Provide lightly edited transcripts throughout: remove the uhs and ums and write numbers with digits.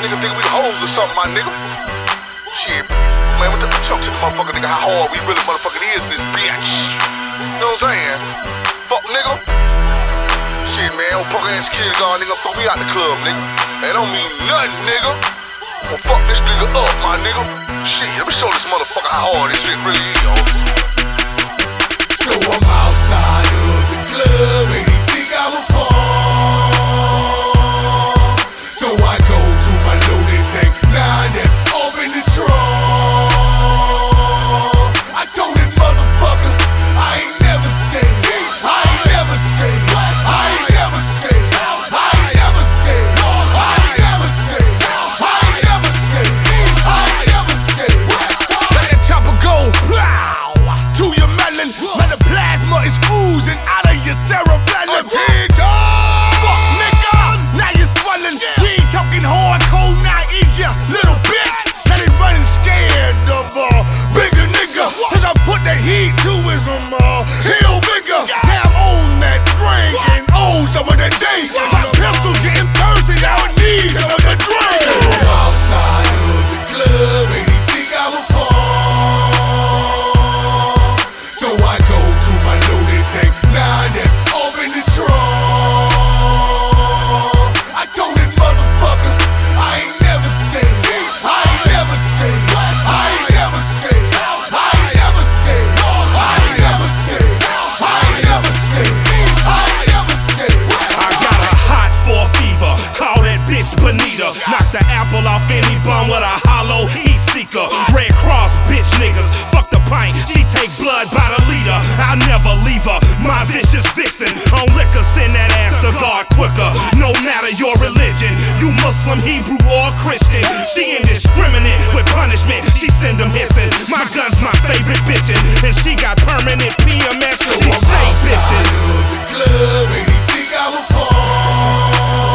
nigga think we hoes or something, my nigga. Shit, man, what the talk to the motherfucker, nigga, how hard we really motherfucking is in this bitch. You know what I'm saying? Fuck, nigga. Shit, man, old punk ass security guard, nigga, throw me out the club, nigga. That don't mean nothing, nigga. I'ma fuck this nigga up, my nigga. Shit, let me show this motherfucker how hard this shit really is. So I'm outside of the club and he think I'm a pawn. So I go to my loaded tank, 9 that's off in the trunk. I told that motherfucker I ain't never scared. I ain't never scared. I ain't never scared. I ain't never scared. I ain't never scared. I ain't never scared. I ain't never scared. Let that chopper go, plow to your melon. Man, the plasma is oozing out of your cerebellum. Fuck, nigga, now you're swelling. We ain't talking hardcore, now is ya, little bitch. That ain't running scared of bigger nigga. Cause I put that heat to his heel bigger. Now I'm on that drink and own some of that dank. My pistol's getting thirsty, now it needs another drink. So I'm outside of the club and he think I'm a pawn. So I go to my loaded tank, 9 that's off in the trunk. I told that motherfucker I ain't never scared. I ain't never scared. I ain't never scared. I ain't never scared. I ain't never scared. I ain't never scared. I ain't never scared. I got a hot 4 fever, call that bitch Bonita. Knock the apple off any bum with a hollow heat seeker. Red Cross bitch niggas, fuck the pint, she take blood by the liter. I'll never leave her, my vicious vixen. On liquor, send that ass to God quicker. No matter your religion, you Muslim, Hebrew, or Christian. She indiscriminate with punishment, she send them hissing. My gun's my favorite bitchin', and she got permanent PMS, so she stay bitchin'. The club and he think I'm a pawn.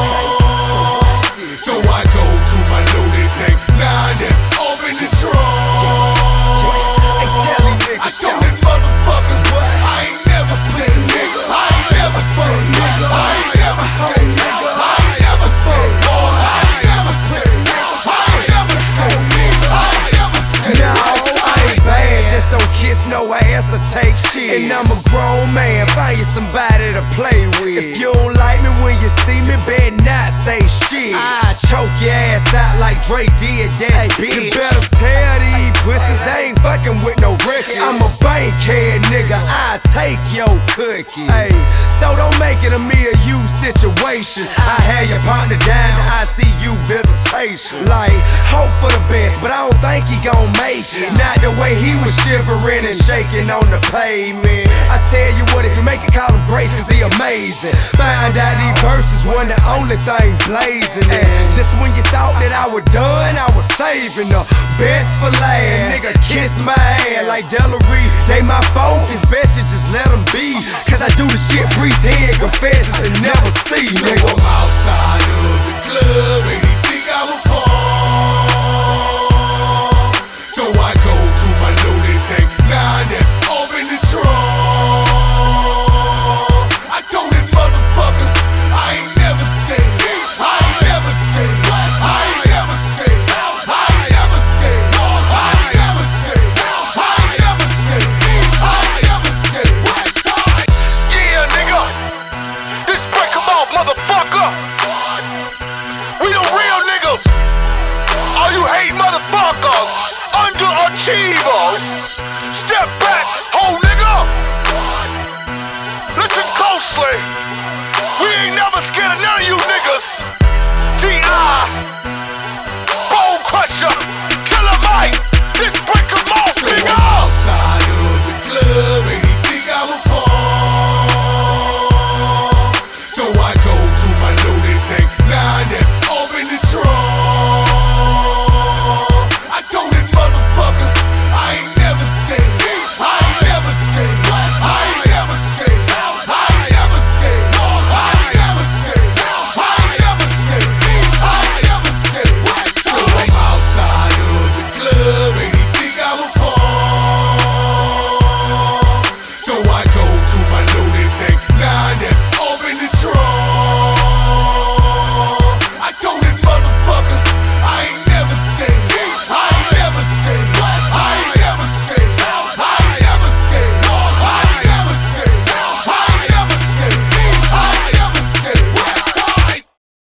So I go to my loaded tank, 9 that's off in the trunk. I told that motherfucker I ain't never scared, nigga. I ain't never scared, nigga. I ain't never scared, nigga. I ain't never scared. I ain't never scared, nigga. I ain't never scared, nigga. I ain't never scared. No, I ain't bad, just don't kiss no ass or take shit. And I'm a grown man, find you somebody to play with. If you don't like me when you see me, better not say shit. I choke your ass out like Dre did that bitch. You better tell these pussies they ain't fucking with no record. I'm a bankhead nigga, I take your cookies. Hey, so don't make it a me or you situation. I had your partner down to ICU visitation. Like, hope for the best, but I don't think he gon' make it. Not the way he was shivering and shaking on the pavement. I tell you what, if you make it, call him Grace, cause he amazing. Find out these verses wasn't the only thing blazing. And just when you thought that I was done, I was saving the best for last. Nigga, kiss my ass like Delary. They my focus, best you just let them be. Cause I do the shit, pretend, confessions, and never see, So nigga. I'm outside of the club and he think I'm a pawn. So I go to my loaded tank, 9 that's off in the trunk. I told that motherfucker I ain't never scared. I ain't never scared. I ain't never scared. I ain't never scared. I ain't never scared. I ain't never scared. I ain't never scared. Yeah, nigga. This break 'em off, motherfucker. We the real niggas. All you hate motherfuckers, underachievers. Step back, whole nigga. Listen closely. We ain't never scared of none of you niggas. T.I. Bone Crusher, Killer Mike,